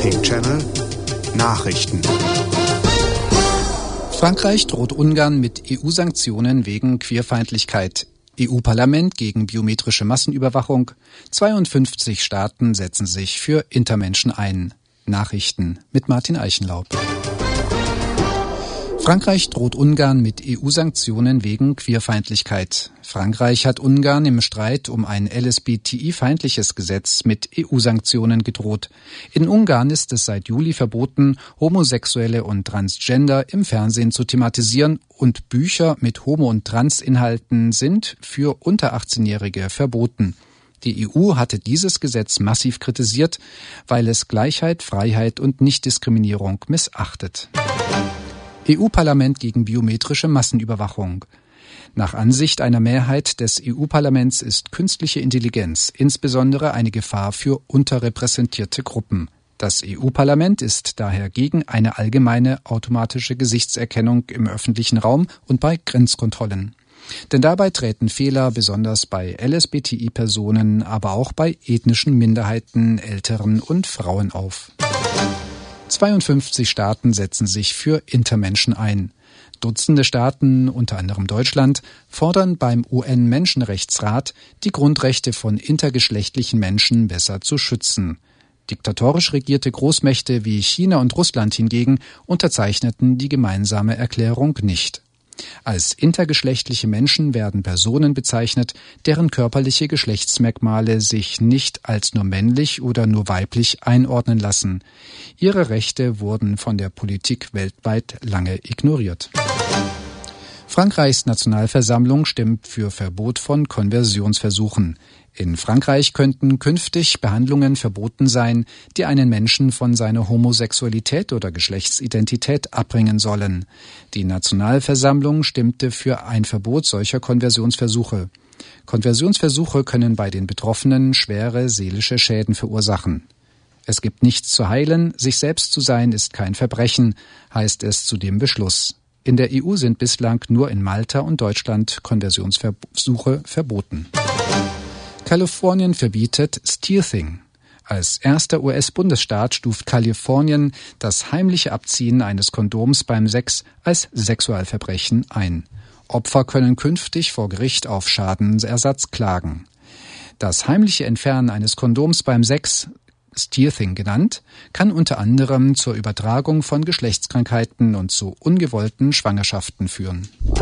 UK-Channel Nachrichten. Frankreich droht Ungarn mit EU-Sanktionen wegen Queerfeindlichkeit. EU-Parlament gegen biometrische Massenüberwachung. 52 Staaten setzen sich für Intermenschen ein. Nachrichten mit Martin Eichenlaub. Frankreich droht Ungarn mit EU-Sanktionen wegen Queerfeindlichkeit. Frankreich hat Ungarn im Streit um ein LSBTI-feindliches Gesetz mit EU-Sanktionen gedroht. In Ungarn ist es seit Juli verboten, Homosexuelle und Transgender im Fernsehen zu thematisieren, und Bücher mit Homo- und Trans-Inhalten sind für unter 18-Jährige verboten. Die EU hatte dieses Gesetz massiv kritisiert, weil es Gleichheit, Freiheit und Nichtdiskriminierung missachtet. EU-Parlament gegen biometrische Massenüberwachung. Nach Ansicht einer Mehrheit des EU-Parlaments ist künstliche Intelligenz insbesondere eine Gefahr für unterrepräsentierte Gruppen. Das EU-Parlament ist daher gegen eine allgemeine automatische Gesichtserkennung im öffentlichen Raum und bei Grenzkontrollen. Denn dabei treten Fehler besonders bei LSBTI-Personen, aber auch bei ethnischen Minderheiten, Älteren und Frauen auf. 52 Staaten setzen sich für Intermenschen ein. Dutzende Staaten, unter anderem Deutschland, fordern beim UN-Menschenrechtsrat, die Grundrechte von intergeschlechtlichen Menschen besser zu schützen. Diktatorisch regierte Großmächte wie China und Russland hingegen unterzeichneten die gemeinsame Erklärung nicht. Als intergeschlechtliche Menschen werden Personen bezeichnet, deren körperliche Geschlechtsmerkmale sich nicht als nur männlich oder nur weiblich einordnen lassen. Ihre Rechte wurden von der Politik weltweit lange ignoriert. Frankreichs Nationalversammlung stimmt für Verbot von Konversionsversuchen. In Frankreich könnten künftig Behandlungen verboten sein, die einen Menschen von seiner Homosexualität oder Geschlechtsidentität abbringen sollen. Die Nationalversammlung stimmte für ein Verbot solcher Konversionsversuche. Konversionsversuche können bei den Betroffenen schwere seelische Schäden verursachen. Es gibt nichts zu heilen, sich selbst zu sein ist kein Verbrechen, heißt es zu dem Beschluss. In der EU sind bislang nur in Malta und Deutschland Konversionsversuche verboten. Kalifornien verbietet Stealthing. Als erster US-Bundesstaat stuft Kalifornien das heimliche Abziehen eines Kondoms beim Sex als Sexualverbrechen ein. Opfer können künftig vor Gericht auf Schadensersatz klagen. Das heimliche Entfernen eines Kondoms beim Sex, Stealthing genannt, kann unter anderem zur Übertragung von Geschlechtskrankheiten und zu ungewollten Schwangerschaften führen.